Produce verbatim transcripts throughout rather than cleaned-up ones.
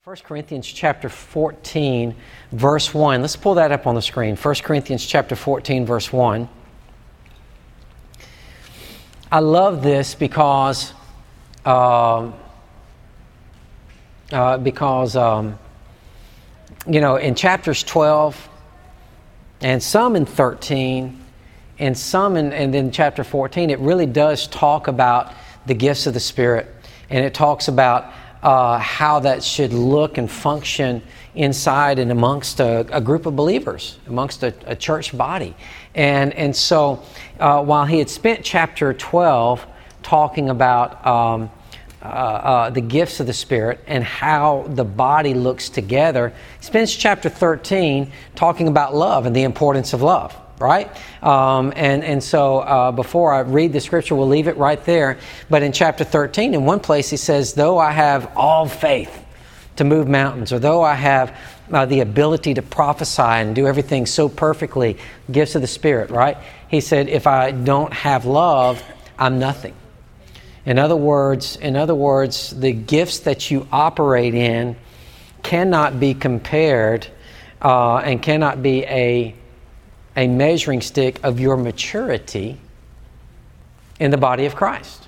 First Corinthians chapter fourteen, verse one. Let's pull that up on the screen. First Corinthians chapter fourteen, verse one. I love this because um, uh, because um, you know, in chapters twelve and some in thirteen and some in and then chapter fourteen, it really does talk about the gifts of the Spirit, and it talks about Uh, how that should look and function inside and amongst a, a group of believers, amongst a, a church body. And and so uh, while he had spent chapter twelve talking about um, uh, uh, the gifts of the Spirit and how the body looks together, he spends chapter thirteen talking about love and the importance of love. Right? Um, and, and so uh, before I read the scripture, we'll leave it right there. But in chapter thirteen, in one place, he says, though I have all faith to move mountains, or though I have uh, the ability to prophesy and do everything so perfectly, gifts of the Spirit, right? He said, if I don't have love, I'm nothing. In other words, in other words, the gifts that you operate in cannot be compared uh, and cannot be a a measuring stick of your maturity in the body of Christ.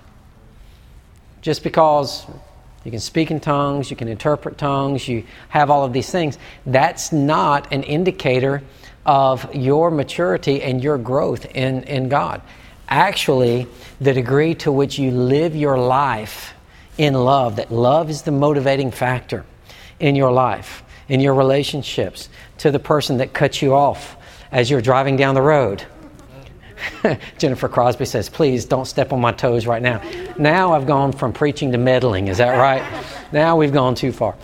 Just because you can speak in tongues, you can interpret tongues, you have all of these things, that's not an indicator of your maturity and your growth in, in God. Actually, the degree to which you live your life in love, that love is the motivating factor in your life, in your relationships, to the person that cuts you off as you're driving down the road. Jennifer Crosby says, please don't step on my toes right now. Now I've gone from preaching to meddling. Is that right? Now we've gone too far.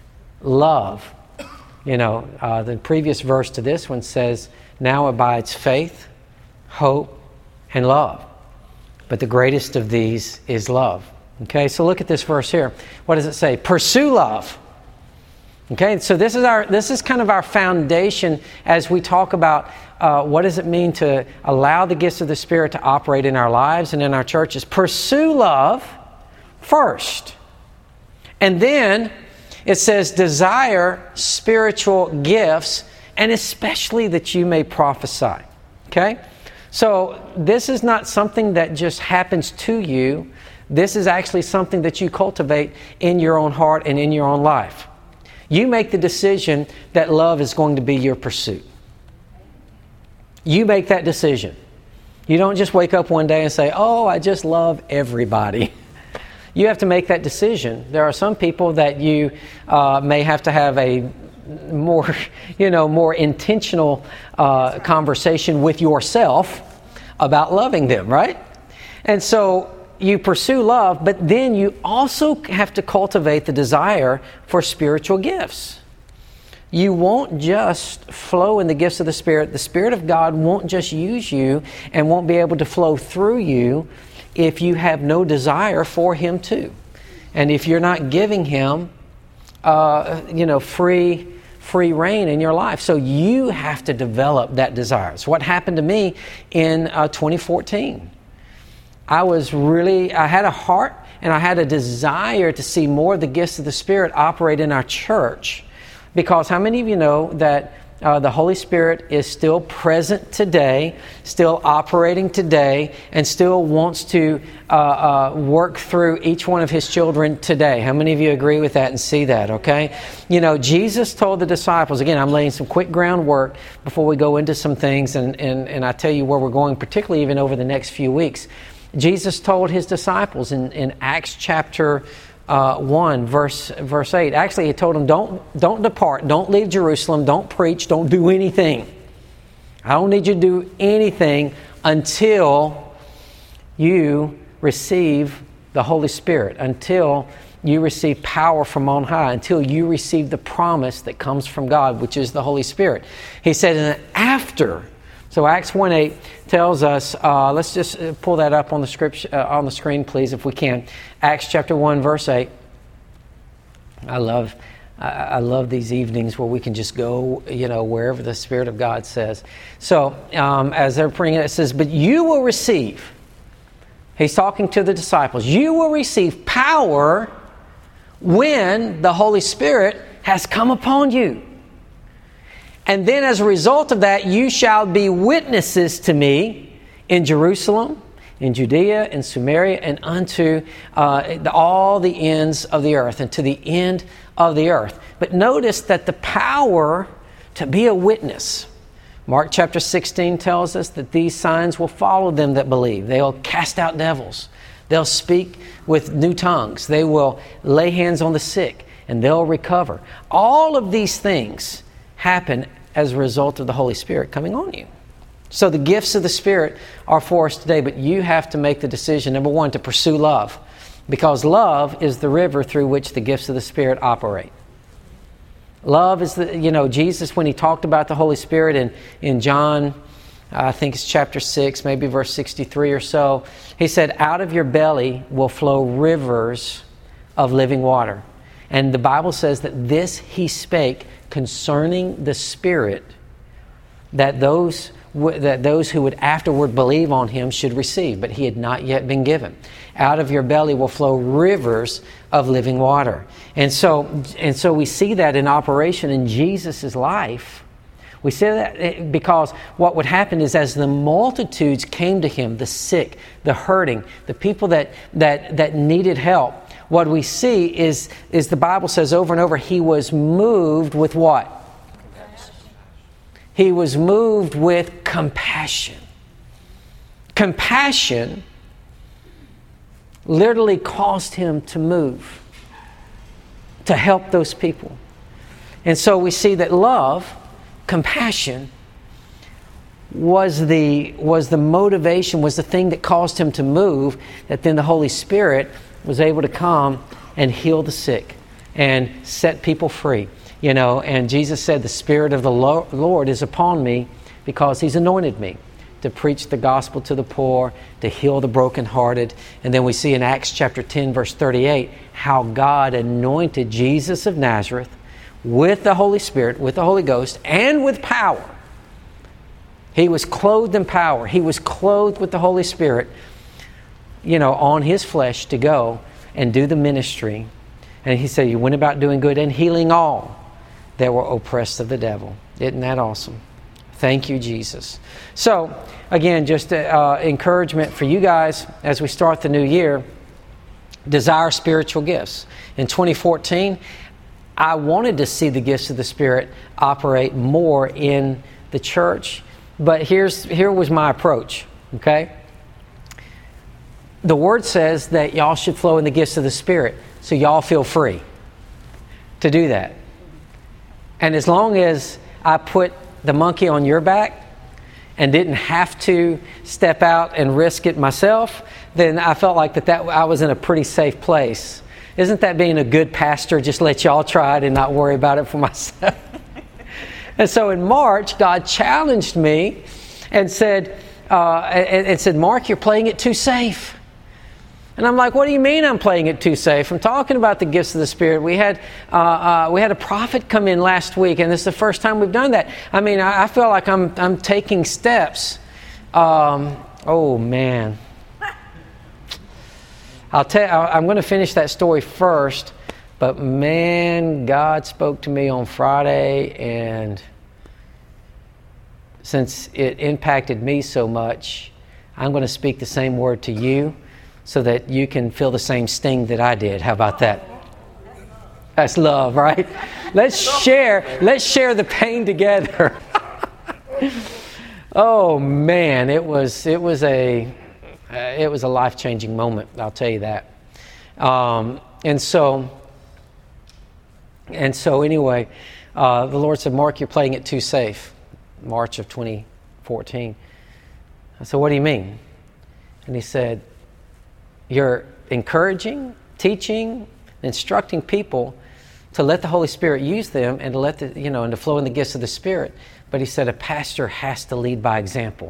Love. You know, uh, the previous verse to this one says, now abides faith, hope, and love. But the greatest of these is love. Okay, so look at this verse here. What does it say? Pursue love. Okay, so this is our this is kind of our foundation as we talk about uh, what does it mean to allow the gifts of the Spirit to operate in our lives and in our churches. Pursue love first. And then it says desire spiritual gifts, and especially that you may prophesy. Okay? So this is not something that just happens to you. This is actually something that you cultivate in your own heart and in your own life. You make the decision that love is going to be your pursuit. You make that decision. You don't just wake up one day and say, oh, I just love everybody. You have to make that decision. There are some people that you uh, may have to have a more, you know, more intentional uh, conversation with yourself about loving them, right? And so you pursue love, but then you also have to cultivate the desire for spiritual gifts. You won't just flow in the gifts of the Spirit. The Spirit of God won't just use you and won't be able to flow through you if you have no desire for Him to. And if you're not giving Him, uh, you know, free free reign in your life. So you have to develop that desire. It's what happened to me in uh, twenty fourteen. I was really, I had a heart and I had a desire to see more of the gifts of the Spirit operate in our church. Because how many of you know that uh, the Holy Spirit is still present today, still operating today, and still wants to uh, uh, work through each one of His children today? How many of you agree with that and see that, okay? You know, Jesus told the disciples, again, I'm laying some quick groundwork before we go into some things, and, and, and I tell you where we're going, particularly even over the next few weeks. Jesus told His disciples in, in Acts chapter uh, one, verse verse eight. Actually, He told them, don't, don't depart, don't leave Jerusalem, don't preach, don't do anything. I don't need you to do anything until you receive the Holy Spirit, until you receive power from on high, until you receive the promise that comes from God, which is the Holy Spirit. He said, and after... So Acts one eight tells us, uh, let's just pull that up on the script, uh, on the screen, please, if we can. Acts chapter one, verse eight. I love, I, I love these evenings where we can just go, you know, wherever the Spirit of God says. So um, as they're praying, it says, but you will receive. He's talking to the disciples. You will receive power when the Holy Spirit has come upon you. And then as a result of that, you shall be witnesses to me in Jerusalem, in Judea, in Samaria, and unto uh, the, all the ends of the earth, and to the end of the earth. But notice that the power to be a witness, Mark chapter sixteen tells us that these signs will follow them that believe. They'll cast out devils. They'll speak with new tongues. They will lay hands on the sick, and they'll recover. All of these things happen as a result of the Holy Spirit coming on you. So the gifts of the Spirit are for us today, but you have to make the decision, number one, to pursue love, because love is the river through which the gifts of the Spirit operate. Love is the, you know, Jesus, when he talked about the Holy Spirit in, in John, I think it's chapter six, maybe verse sixty-three or so, he said, out of your belly will flow rivers of living water. And the Bible says that this he spake concerning the Spirit, that those that those who would afterward believe on him should receive, but he had not yet been given. Out of your belly will flow rivers of living water. And so, and so we see that in operation in Jesus' life. We see that because what would happen is as the multitudes came to him, the sick, the hurting, the people that that that needed help, what we see is, is the Bible says over and over, he was moved with what? He was moved with compassion. Compassion literally caused him to move, to help those people. And so we see that love, compassion, was the, was the motivation, was the thing that caused him to move, that then the Holy Spirit was able to come and heal the sick and set people free. You know, and Jesus said, the Spirit of the Lord is upon me because he's anointed me to preach the gospel to the poor, to heal the brokenhearted. And then we see in Acts chapter ten, verse thirty-eight, how God anointed Jesus of Nazareth with the Holy Spirit, with the Holy Ghost, and with power. He was clothed in power. He was clothed with the Holy Spirit, you know, on his flesh to go and do the ministry. And he said, you went about doing good and healing all that were oppressed of the devil. Isn't that awesome? Thank you, Jesus. So, again, just uh, encouragement for you guys as we start the new year. Desire spiritual gifts. In twenty fourteen, I wanted to see the gifts of the Spirit operate more in the church. But here's here was my approach, okay? The Word says that y'all should flow in the gifts of the Spirit. So y'all feel free to do that. And as long as I put the monkey on your back and didn't have to step out and risk it myself, then I felt like that, that I was in a pretty safe place. Isn't that being a good pastor? Just let y'all try it and not worry about it for myself. And so in March, God challenged me and said, uh, and, and said, Mark, you're playing it too safe. And I'm like, what do you mean I'm playing it too safe? I'm talking about the gifts of the Spirit. We had uh, uh, we had a prophet come in last week, and this is the first time we've done that. I mean, I, I feel like I'm I'm taking steps. Um, oh man, I'll tell. I'm going to finish that story first, but man, God spoke to me on Friday, and since it impacted me so much, I'm going to speak the same word to you, so that you can feel the same sting that I did. How about that? That's love, right? Let's share, let's share the pain together. Oh man, it was it was a uh, it was a life-changing moment, I'll tell you that. Um, and so and so anyway, uh, the Lord said, Mark, you're playing it too safe. March of twenty fourteen. I said, what do you mean? And he said, you're encouraging, teaching, instructing people to let the Holy Spirit use them and to let the, you know, and to flow in the gifts of the Spirit. But he said a pastor has to lead by example.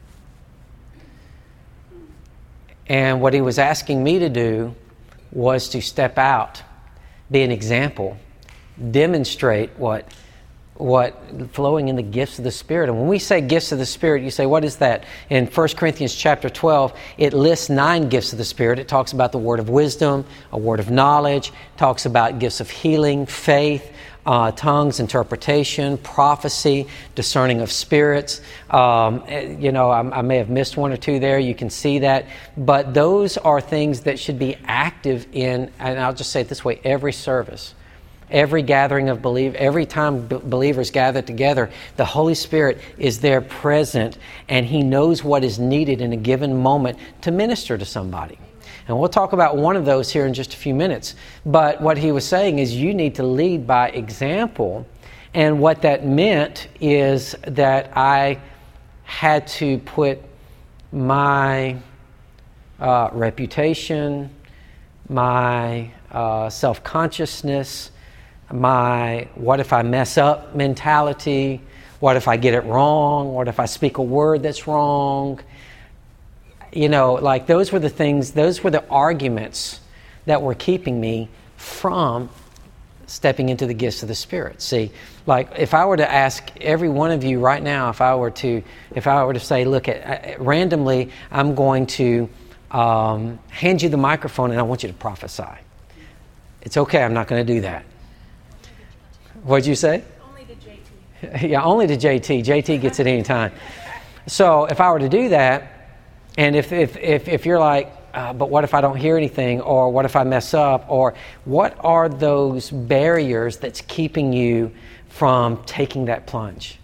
And what he was asking me to do was to step out, be an example, demonstrate what what flowing in the gifts of the Spirit. And when we say gifts of the Spirit, you say, what is that? In First Corinthians chapter twelve, it lists nine gifts of the Spirit. It talks about the word of wisdom, a word of knowledge, talks about gifts of healing, faith, uh, tongues, interpretation, prophecy, discerning of spirits. Um, you know, I, I may have missed one or two there. You can see that. But those are things that should be active in, and I'll just say it this way, every service. Every gathering of believers, every time b- believers gather together, the Holy Spirit is there present, and He knows what is needed in a given moment to minister to somebody. And we'll talk about one of those here in just a few minutes. But what he was saying is you need to lead by example. And what that meant is that I had to put my uh, reputation, my uh, self-consciousness, my what if I mess up mentality, what if I get it wrong, what if I speak a word that's wrong. You know, like those were the things, those were the arguments that were keeping me from stepping into the gifts of the Spirit. See, like if I were to ask every one of you right now, if I were to, if I were to say, look, at, randomly, I'm going to um, hand you the microphone and I want you to prophesy. It's okay, I'm not going to do that. What'd you say? Only to J T. Yeah, only to J T. J T gets it any time. So if I were to do that, and if if if, if you're like, uh, but what if I don't hear anything, or what if I mess up, or what are those barriers that's keeping you from taking that plunge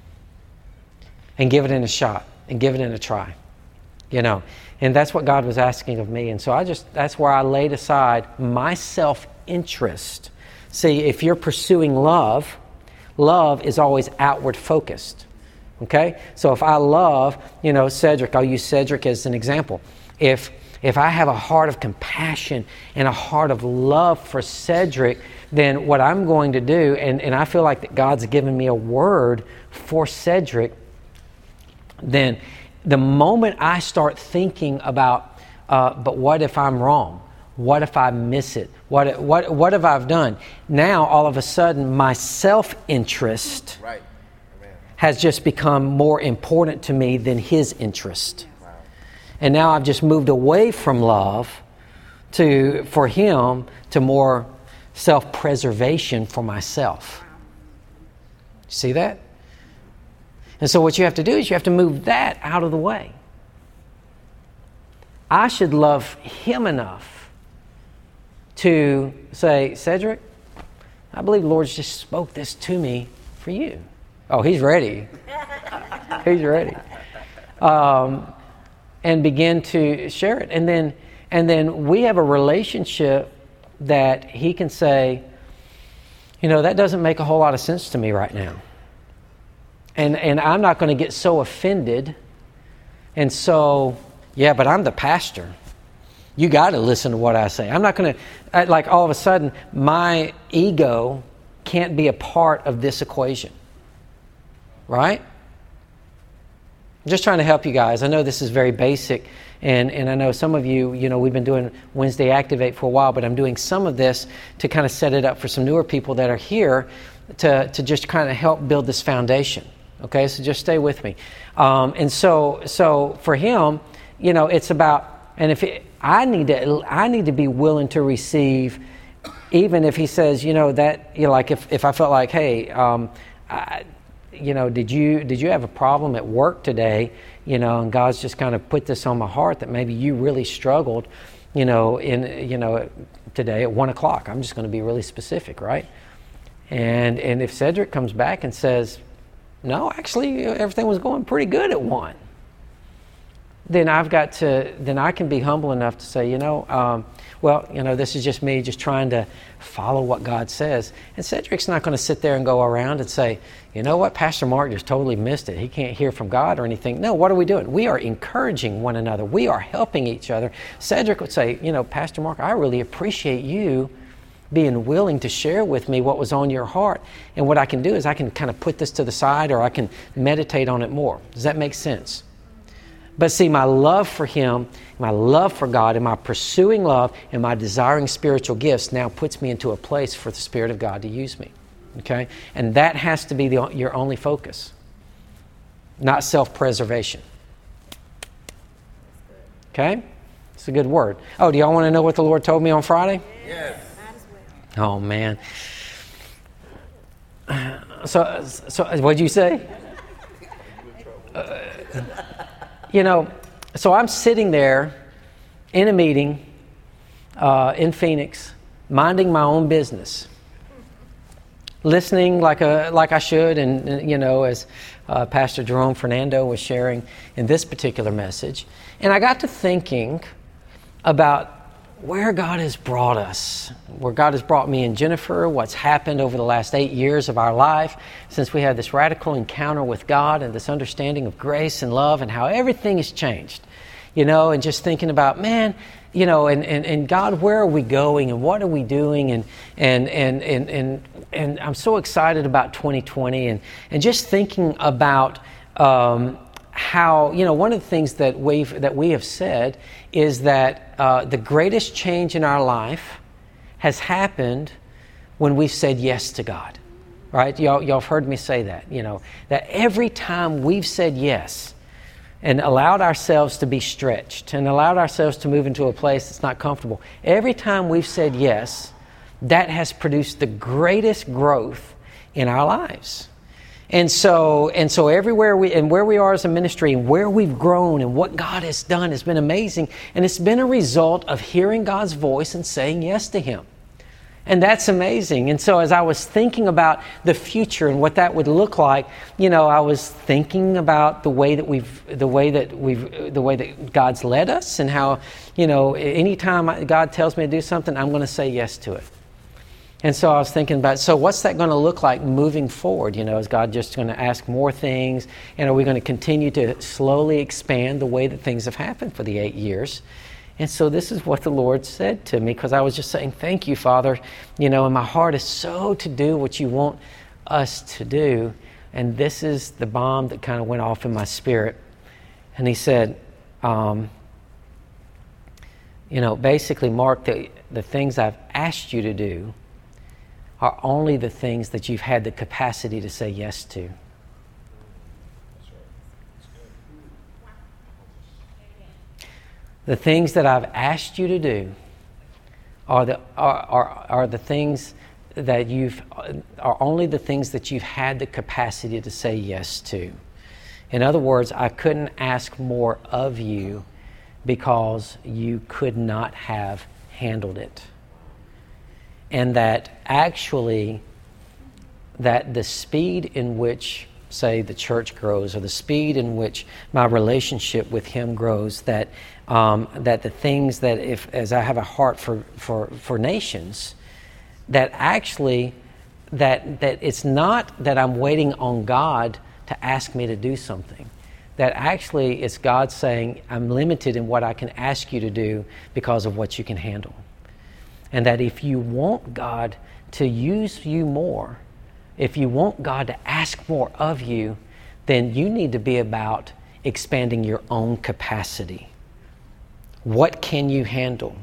and give it in a shot and give it in a try, you know? And that's what God was asking of me. And so I just, that's where I laid aside my self-interest. See, if you're pursuing love, love is always outward focused. Okay? So if I love, you know, Cedric, I'll use Cedric as an example. If if I have a heart of compassion and a heart of love for Cedric, then what I'm going to do, and, and I feel like that God's given me a word for Cedric, then the moment I start thinking about, uh, but what if I'm wrong? What if I miss it? What what what have I done? Now, all of a sudden, my self-interest right. has just become more important to me than his interest. Wow. And now I've just moved away from love to for him to more self-preservation for myself. See that? And so what you have to do is you have to move that out of the way. I should love him enough to say, Cedric, I believe the Lord just spoke this to me for you. Oh, he's ready. He's ready. Um, and begin to share it. And then, and then we have a relationship that he can say, you know, that doesn't make a whole lot of sense to me right now. And and I'm not going to get so offended. And so, yeah, but I'm the pastor. You got to listen to what I say. I'm not going to, like all of a sudden, my ego can't be a part of this equation. Right? I'm just trying to help you guys. I know this is very basic, and, and I know some of you, you know, we've been doing Wednesday Activate for a while, but I'm doing some of this to kind of set it up for some newer people that are here to, to just kind of help build this foundation. Okay, so just stay with me. Um, and so so for him, you know, it's about, and if it, I need to, I need to be willing to receive, even if he says, you know, that, you know, like if, if I felt like, hey, um, I, you know, did you did you have a problem at work today, you know, and God's just kind of put this on my heart that maybe you really struggled, you know, in, you know, today at one o'clock. I'm just going to be really specific, right? And and if Cedric comes back and says, no, actually everything was going pretty good at one, then I've got to, then I can be humble enough to say, you know, um, well, you know, this is just me just trying to follow what God says. And Cedric's not going to sit there and go around and say, you know what, Pastor Mark just totally missed it. He can't hear from God or anything. No, what are we doing? We are encouraging one another. We are helping each other. Cedric would say, you know, Pastor Mark, I really appreciate you being willing to share with me what was on your heart. And what I can do is I can kind of put this to the side, or I can meditate on it more. Does that make sense? But see, my love for him, my love for God, and my pursuing love, and my desiring spiritual gifts now puts me into a place for the Spirit of God to use me. Okay? And that has to be the, your only focus, not self-preservation. Okay? It's a good word. Oh, do y'all want to know what the Lord told me on Friday? Yes. Oh, man. So, so what'd you say? Uh, you know, so I'm sitting there in a meeting uh, in Phoenix, minding my own business, listening like a like I should, and, and you know, as uh, Pastor Jerome Fernando was sharing in this particular message, and I got to thinking about where God has brought us, where God has brought me and Jennifer, what's happened over the last eight years of our life since we had this radical encounter with God and this understanding of grace and love and how everything has changed, you know, and just thinking about, man, you know, and, and, and God, where are we going and what are we doing? And and and and and, and I'm so excited about twenty twenty and, and just thinking about um, how, you know, one of the things that we've that we have said is that uh, the greatest change in our life has happened when we've said yes to God, right? Y'all, y'all have heard me say that, you know, that every time we've said yes and allowed ourselves to be stretched and allowed ourselves to move into a place that's not comfortable, every time we've said yes, that has produced the greatest growth in our lives. And so, and so everywhere we, and where we are as a ministry and where we've grown and what God has done has been amazing. And it's been a result of hearing God's voice and saying yes to Him. And that's amazing. And so as I was thinking about the future and what that would look like, you know, I was thinking about the way that we've, the way that we've, the way that God's led us and how, you know, anytime God tells me to do something, I'm going to say yes to it. And so I was thinking about, so what's that going to look like moving forward? You know, is God just going to ask more things? And are we going to continue to slowly expand the way that things have happened for the eight years? And so this is what the Lord said to me, because I was just saying, thank you, Father. You know, and my heart is so to do what you want us to do. And this is the bomb that kind of went off in my spirit. And He said, um, you know, basically, Mark, the, the things I've asked you to do are only the things that you've had the capacity to say yes to. The things that I've asked you to do are the are, are, are the things that you've are only the things that you've had the capacity to say yes to. In other words, I couldn't ask more of you because you could not have handled it. And that actually, that the speed in which, say, the church grows, or the speed in which my relationship with Him grows, that um, that the things that, if as I have a heart for, for, for nations, that actually, that that it's not that I'm waiting on God to ask me to do something. That actually it's God saying, I'm limited in what I can ask you to do because of what you can handle. And that if you want God to use you more, if you want God to ask more of you, then you need to be about expanding your own capacity. What can you handle?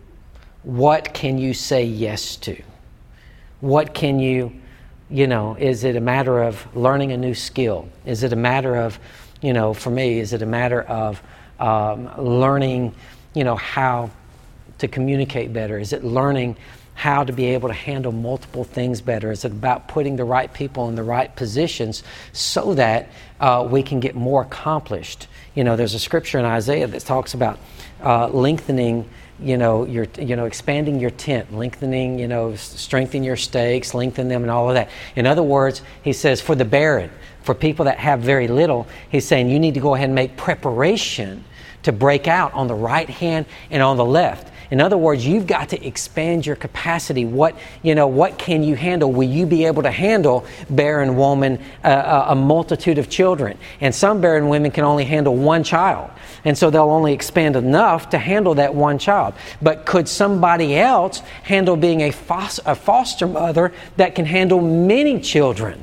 What can you say yes to? What can you, you know, is it a matter of learning a new skill? Is it a matter of, you know, for me, is it a matter of um, learning, you know, how to communicate better? Is it learning how to be able to handle multiple things better? Is it about putting the right people in the right positions so that uh, we can get more accomplished? You know, there's a scripture in Isaiah that talks about uh, lengthening, you know, your, you know, expanding your tent, lengthening, you know, strengthen your stakes, lengthen them, and all of that. In other words, he says, for the barren, for people that have very little, he's saying you need to go ahead and make preparation to break out on the right hand and on the left. In other words, you've got to expand your capacity. What, you know, what can you handle? Will you be able to handle, barren woman, uh, a multitude of children? And some barren women can only handle one child. And so they'll only expand enough to handle that one child. But could somebody else handle being a foster mother that can handle many children?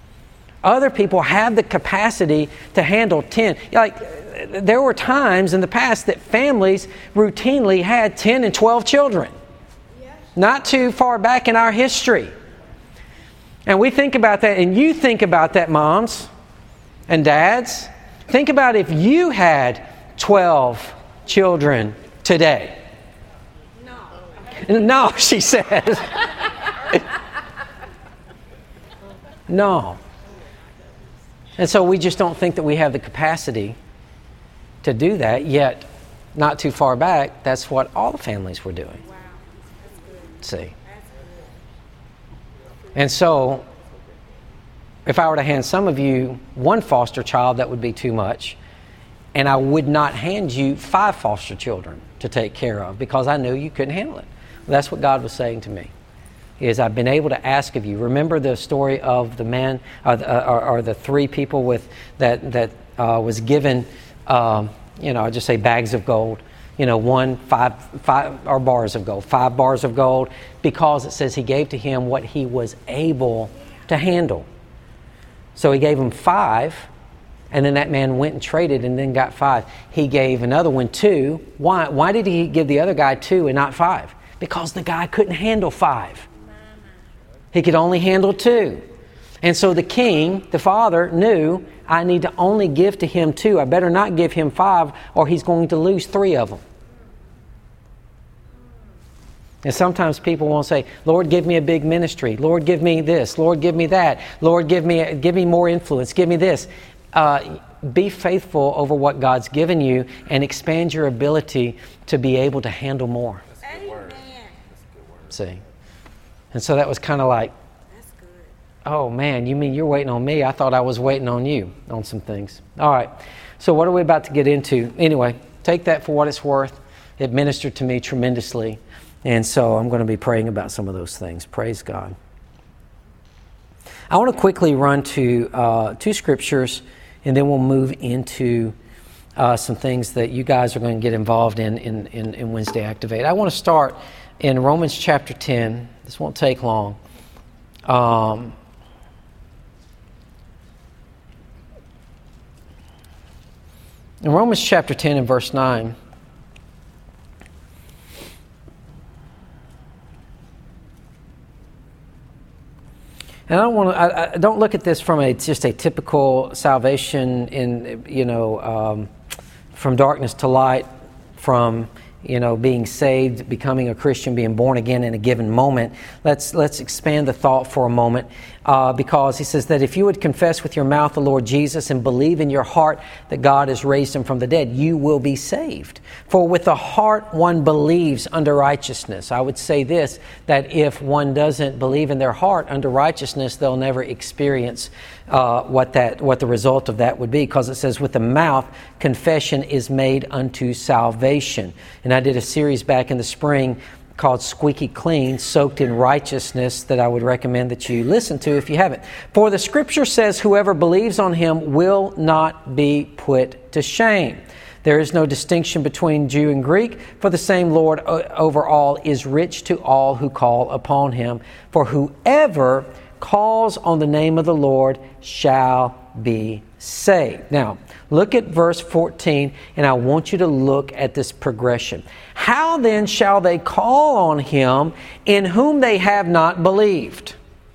Other people have the capacity to handle ten. Like, there were times in the past that families routinely had ten and twelve children. Not too far back in our history. And we think about that, and you think about that, moms and dads. Think about if you had twelve children today. No. No, she says. No. And so we just don't think that we have the capacity to do that, yet not too far back, that's what all the families were doing. Wow. That's good. See? That's good. And so, if I were to hand some of you one foster child, that would be too much. And I would not hand you five foster children to take care of because I knew you couldn't handle it. That's what God was saying to me. Is I've been able to ask of you. Remember the story of the man, or the, or, or the three people with that that uh, was given, um, you know, I just say bags of gold. You know, one, five, five, or bars of gold, five bars of gold, because it says he gave to him what he was able to handle. So he gave him five, and then that man went and traded and then got five. He gave another one two. Why? Why did he give the other guy two and not five? Because the guy couldn't handle five. He could only handle two. And so the king, the father, knew, I need to only give to him two. I better not give him five, or he's going to lose three of them. And sometimes people won't say, Lord, give me a big ministry. Lord, give me this. Lord, give me that. Lord, give me give me more influence. Give me this. Uh, be faithful over what God's given you and expand your ability to be able to handle more. That's a good word. That's a good word. See? And so that was kind of like, That's good. oh man, you mean you're waiting on me? I thought I was waiting on you on some things. All right. So what are we about to get into? Anyway, take that for what it's worth. It ministered to me tremendously. And so I'm going to be praying about some of those things. Praise God. I want to quickly run to uh, two scriptures, and then we'll move into uh, some things that you guys are going to get involved in in, in in Wednesday Activate. I want to start in Romans chapter ten. This won't take long. Um, in Romans chapter ten and verse nine, and I don't want to. I, I don't look at this from a just a typical salvation in you know um, from darkness to light, from you know being saved, becoming a Christian, being born again in a given moment. Let's let's expand the thought for a moment, uh, because he says that if you would confess with your mouth the Lord Jesus and believe in your heart that God has raised him from the dead, you will be saved. For with the heart one believes unto righteousness. I would say this, that if one doesn't believe in their heart unto righteousness, they'll never experience uh, what that what the result of that would be. Because it says with the mouth confession is made unto salvation. And I did a series back in the spring called Squeaky Clean, Soaked in Righteousness, that I would recommend that you listen to if you haven't. For the scripture says, whoever believes on him will not be put to shame. There is no distinction between Jew and Greek, for the same Lord over all is rich to all who call upon him. For whoever calls on the name of the Lord shall be saved. Now, look at verse fourteen, and I want you to look at this progression. How then shall they call on him in whom they have not believed?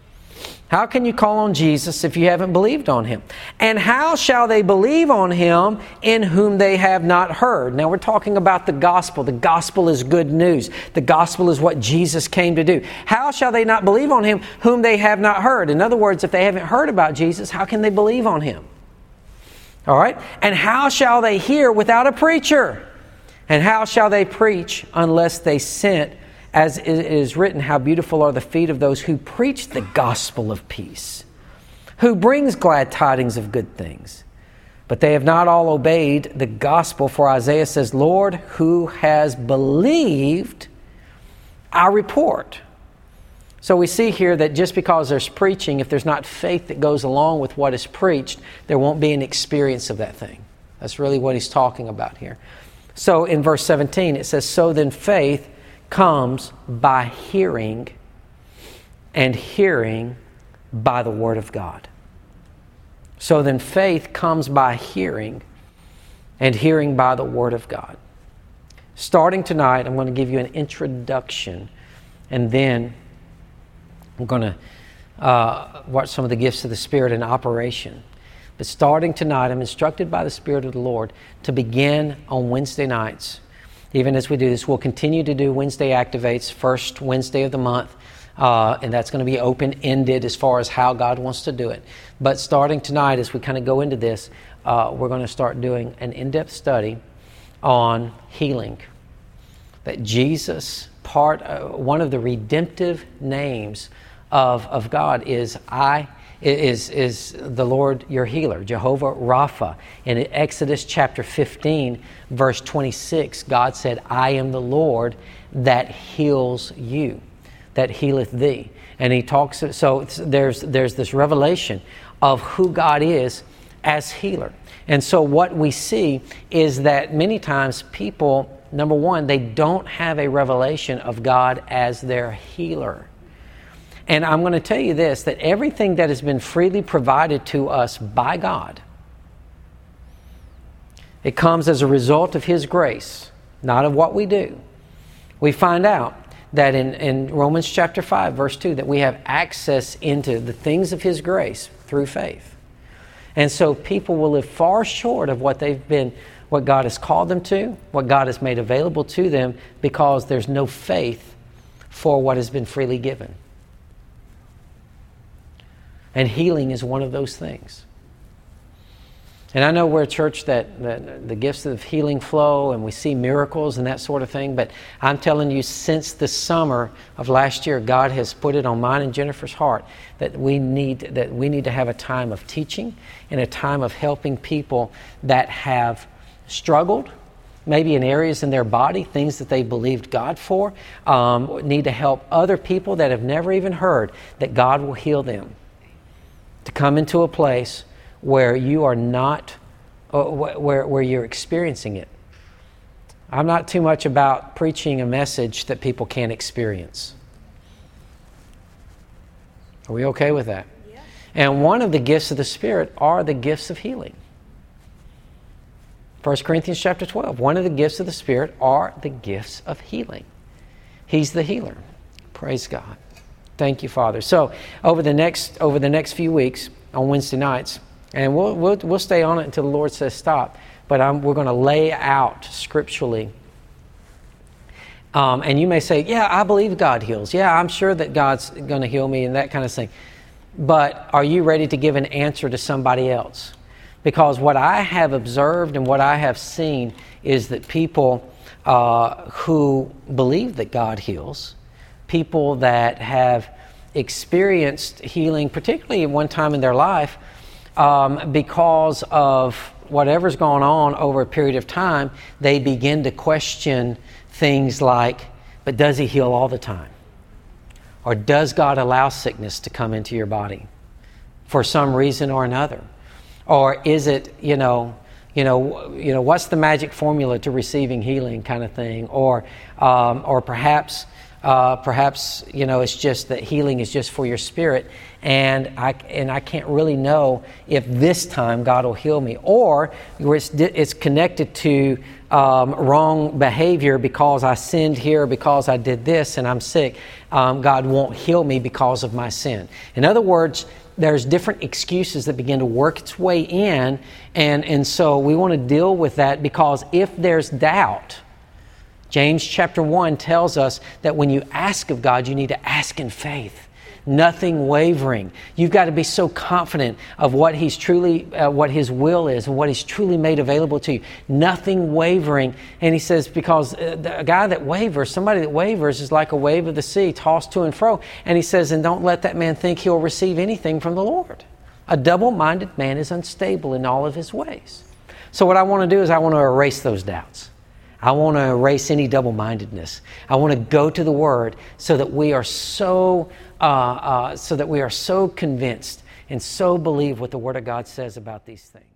How can you call on Jesus if you haven't believed on him? And how shall they believe on him in whom they have not heard? Now we're talking about the gospel. The gospel is good news. The gospel is what Jesus came to do. How shall they not believe on him whom they have not heard? In other words, if they haven't heard about Jesus, how can they believe on him? All right? And how shall they hear without a preacher? And how shall they preach unless they sent? As it is written, how beautiful are the feet of those who preach the gospel of peace, who brings glad tidings of good things. But they have not all obeyed the gospel, for Isaiah says, Lord, who has believed our report? So we see here that just because there's preaching, if there's not faith that goes along with what is preached, there won't be an experience of that thing. That's really what he's talking about here. So in verse seventeen, it says, so then faith comes by hearing, and hearing by the Word of God. So then faith comes by hearing, and hearing by the Word of God. Starting tonight, I'm going to give you an introduction, and then I'm going to uh, what some of the gifts of the Spirit in operation. But starting tonight, I'm instructed by the Spirit of the Lord to begin on Wednesday nights. Even as we do this, we'll continue to do Wednesday Activates, first Wednesday of the month. Uh, and that's going to be open-ended as far as how God wants to do it. But starting tonight, as we kind of go into this, uh, we're going to start doing an in-depth study on healing. That Jesus, part uh, one of the redemptive names of of God is I is is the Lord your healer, Jehovah Rapha. And in Exodus chapter fifteen, verse twenty-six, God said, "I am the Lord that heals you." That healeth thee. And he talks, so there's there's this revelation of who God is as healer. And so what we see is that many times people, number one, they don't have a revelation of God as their healer. And I'm going to tell you this, that everything that has been freely provided to us by God, it comes as a result of His grace, not of what we do. We find out that in, in Romans chapter five, verse two, that we have access into the things of His grace through faith. And so people will live far short of what they've been, what God has called them to, what God has made available to them, because there's no faith for what has been freely given. And healing is one of those things. And I know we're a church that, that the gifts of healing flow and we see miracles and that sort of thing, but I'm telling you, since the summer of last year, God has put it on mine and Jennifer's heart that we need that we need to have a time of teaching and a time of helping people that have struggled, maybe in areas in their body, things that they believed God for, um, need to help other people that have never even heard that God will heal them, to come into a place where you are not, uh, where, where you're experiencing it. I'm not too much about preaching a message that people can't experience. Are we okay with that? Yeah. And one of the gifts of the Spirit are the gifts of healing. First Corinthians chapter twelve, one of the gifts of the Spirit are the gifts of healing. He's the healer. Praise God. Thank you, Father. So over the next over the next few weeks on Wednesday nights, and we'll, we'll we'll stay on it until the Lord says stop. But I'm, we're going to lay out scripturally. Um, and you may say, yeah, I believe God heals. Yeah, I'm sure that God's going to heal me and that kind of thing. But are you ready to give an answer to somebody else? Because what I have observed and what I have seen is that people uh, who believe that God heals, people that have experienced healing, particularly at one time in their life, Um, because of whatever's gone on over a period of time, they begin to question things like, but does He heal all the time? Or does God allow sickness to come into your body for some reason or another? Or is it, you know, you know, you know, what's the magic formula to receiving healing kind of thing? Or, um, or perhaps, uh, perhaps, you know, it's just that healing is just for your spirit. And I and I can't really know if this time God will heal me, or it's, it's connected to um, wrong behavior because I sinned here, because I did this, and I'm sick. Um, God won't heal me because of my sin. In other words, there's different excuses that begin to work its way in, and and so we want to deal with that, because if there's doubt, James chapter one tells us that when you ask of God, you need to ask in faith. Nothing wavering. You've got to be so confident of what He's truly, uh, what His will is, and what He's truly made available to you. Nothing wavering. And he says, because uh, the, a guy that wavers, somebody that wavers is like a wave of the sea, tossed to and fro. And he says, and don't let that man think he'll receive anything from the Lord. A double-minded man is unstable in all of his ways. So what I want to do is I want to erase those doubts. I want to erase any double-mindedness. I want to go to the Word so that we are so uh, uh, so that we are so convinced and so believe what the Word of God says about these things.